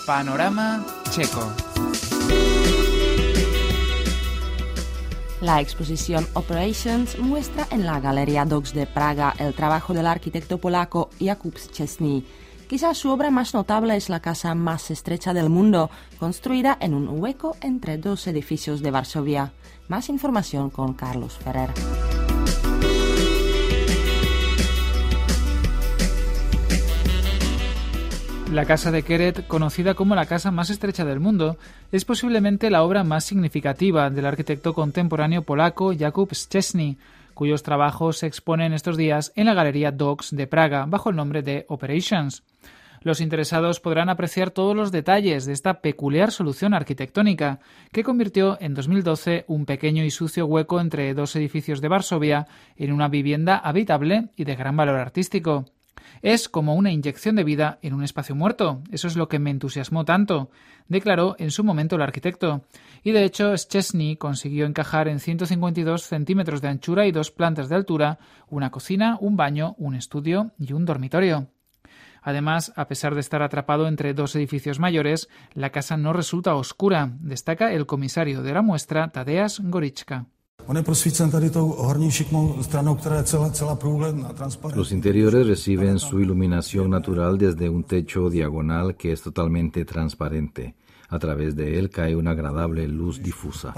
Panorama Checo. La exposición Operations muestra en la Galería Docs de Praga el trabajo del arquitecto polaco Jakub Szczesny. Quizás su obra más notable es la casa más estrecha del mundo, construida en un hueco entre dos edificios de Varsovia. Más información con Carlos Ferrer. La Casa de Keret, conocida como la casa más estrecha del mundo, es posiblemente la obra más significativa del arquitecto contemporáneo polaco Jakub Szczesny, cuyos trabajos se exponen estos días en la Galería Docs de Praga bajo el nombre de Operations. Los interesados podrán apreciar todos los detalles de esta peculiar solución arquitectónica que convirtió en 2012 un pequeño y sucio hueco entre dos edificios de Varsovia en una vivienda habitable y de gran valor artístico. Es como una inyección de vida en un espacio muerto. Eso es lo que me entusiasmó tanto, declaró en su momento el arquitecto. Y de hecho, Szczesny consiguió encajar en 152 centímetros de anchura y 2 plantas de altura una cocina, un baño, un estudio y un dormitorio. Además, a pesar de estar atrapado entre dos edificios mayores, la casa no resulta oscura, destaca el comisario de la muestra, Tadeusz Gorička. Los interiores reciben su iluminación natural desde un techo diagonal que es totalmente transparente. A través de él cae una agradable luz difusa.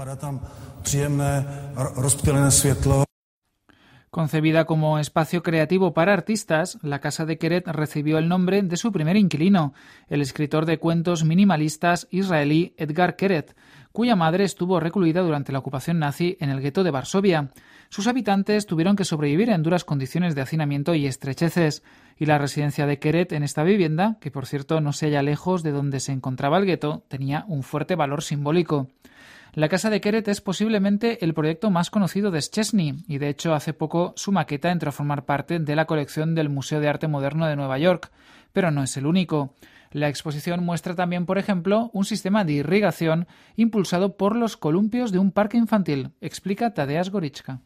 Concebida como espacio creativo para artistas, la Casa de Keret recibió el nombre de su primer inquilino, el escritor de cuentos minimalistas israelí Edgar Keret, cuya madre estuvo recluida durante la ocupación nazi en el gueto de Varsovia. Sus habitantes tuvieron que sobrevivir en duras condiciones de hacinamiento y estrecheces, y la residencia de Keret en esta vivienda, que por cierto no se halla lejos de donde se encontraba el gueto, tenía un fuerte valor simbólico. La Casa de Keret es posiblemente el proyecto más conocido de Szczesny y de hecho hace poco su maqueta entró a formar parte de la colección del Museo de Arte Moderno de Nueva York, pero no es el único. La exposición muestra también, por ejemplo, un sistema de irrigación impulsado por los columpios de un parque infantil, explica Tadeusz Gorička.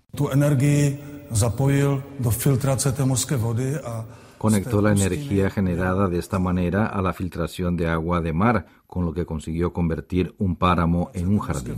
Conectó la energía generada de esta manera a la filtración de agua de mar, con lo que consiguió convertir un páramo en un jardín.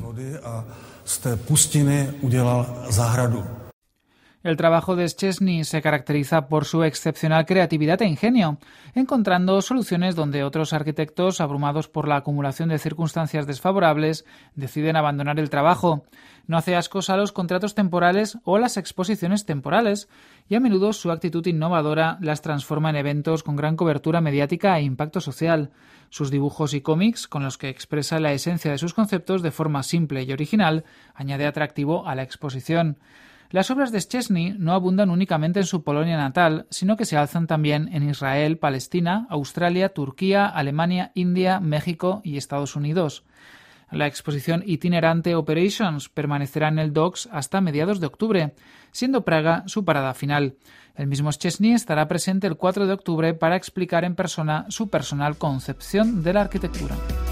El trabajo de Szczesny se caracteriza por su excepcional creatividad e ingenio, encontrando soluciones donde otros arquitectos, abrumados por la acumulación de circunstancias desfavorables, deciden abandonar el trabajo. No hace ascos a los contratos temporales o las exposiciones temporales, y a menudo su actitud innovadora las transforma en eventos con gran cobertura mediática e impacto social. Sus dibujos y cómics, con los que expresa la esencia de sus conceptos de forma simple y original, añade atractivo a la exposición. Las obras de Szczesny no abundan únicamente en su Polonia natal, sino que se alzan también en Israel, Palestina, Australia, Turquía, Alemania, India, México y Estados Unidos. La exposición itinerante Operations permanecerá en el Docs hasta mediados de octubre, siendo Praga su parada final. El mismo Szczesny estará presente el 4 de octubre para explicar en persona su personal concepción de la arquitectura.